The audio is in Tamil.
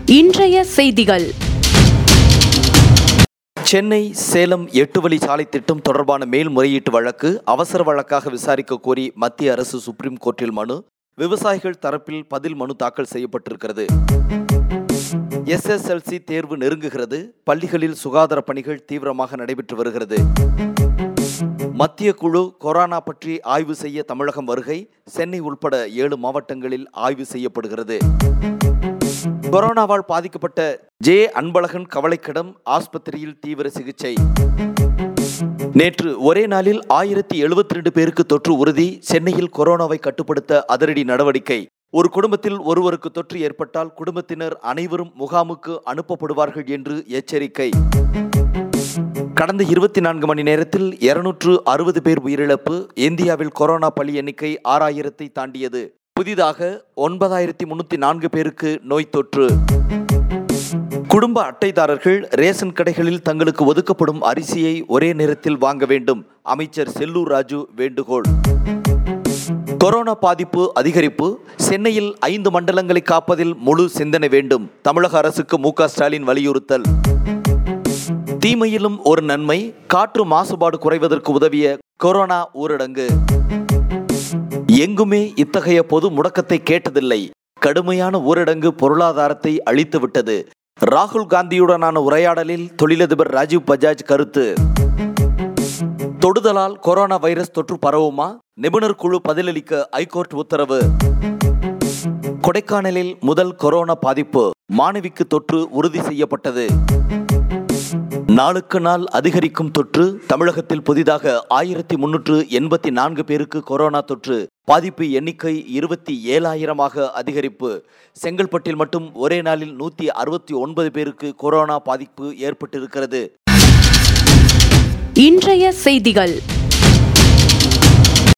இன்றைய செய்திகள். சென்னை சேலம் 8 வழி சாலை திட்டம் தொடர்பான மேல்முறையீட்டு வழக்கு அவசர வழக்காக விசாரிக்க கோரி மத்திய அரசு சுப்ரீம் கோர்ட்டில் மனு. விவசாயிகள் தரப்பில் பதில் மனு தாக்கல் செய்யப்பட்டிருக்கிறது. SSLC தேர்வு நெருங்குகிறது. பள்ளிகளில் சுகாதார பணிகள் தீவிரமாக நடைபெற்று வருகிறது. மத்திய குழு கொரோனா பற்றி ஆய்வு செய்ய தமிழகம் வருகை. சென்னை உள்பட 7 மாவட்டங்களில் ஆய்வு செய்யப்படுகிறது. கொரோனாவால் பாதிக்கப்பட்ட அன்பழகன் கவலைக்கிடம். ஆஸ்பத்திரியில் தீவிர சிகிச்சை. நேற்று ஒரே நாளில் 1072 பேருக்கு தொற்று உறுதி. சென்னையில் கொரோனாவை கட்டுப்படுத்த அதிரடி நடவடிக்கை. ஒரு குடும்பத்தில் ஒருவருக்கு தொற்று ஏற்பட்டால் குடும்பத்தினர் அனைவரும் முகாமுக்கு அனுப்பப்படுவார்கள் என்று எச்சரிக்கை. கடந்த 24 மணி நேரத்தில் 260 பேர் உயிரிழப்பு. இந்தியாவில் கொரோனா பலி எண்ணிக்கை 6000 தாண்டியது. புதிதாக 9304 பேருக்கு நோய் தொற்று. குடும்ப அட்டைதாரர்கள் ரேஷன் கடைகளில் தங்களுக்கு ஒதுக்கப்படும் அரிசியை ஒரே நேரத்தில் வாங்க வேண்டும். அமைச்சர் செல்லூர் ராஜு வேண்டுகோள். கொரோனா பாதிப்பு அதிகரிப்பு. சென்னையில் 5 மண்டலங்களை காப்பதில் முழு சிந்தனை வேண்டும். தமிழக அரசுக்கு மு.க. ஸ்டாலின் வலியுறுத்தல். தீமையிலும் ஒரு நன்மை. காற்று மாசுபாடு குறைவதற்கு உதவிய கொரோனா ஊரடங்கு. எங்குமே இத்தகைய பொது முடக்கத்தை கேட்டதில்லை. கடுமையான ஊரடங்கு பொருளாதாரத்தை அழித்துவிட்டது. ராகுல் காந்தியுடனான உரையாடலில் தொழிலதிபர் ராஜீவ் பஜாஜ் கருத்து. தொடுதலால் கொரோனா வைரஸ் தொற்று பரவுமா? நிபுணர் குழு பதிலளிக்க ஐகோர்ட் உத்தரவு. கொடைக்கானலில் முதல் கொரோனா பாதிப்பு. மாணவிக்கு தொற்று உறுதி செய்யப்பட்டது. நாளுக்கு நாள் அதிகரிக்கும் தொற்று. தமிழகத்தில் புதிதாக 1384 பேருக்கு கொரோனா தொற்று. பாதிப்பு எண்ணிக்கை 27,000 அதிகரிப்பு. செங்கல்பட்டில் மட்டும் ஒரே நாளில் 169 பேருக்கு கொரோனா பாதிப்பு ஏற்பட்டிருக்கிறது. இன்றைய செய்திகள்.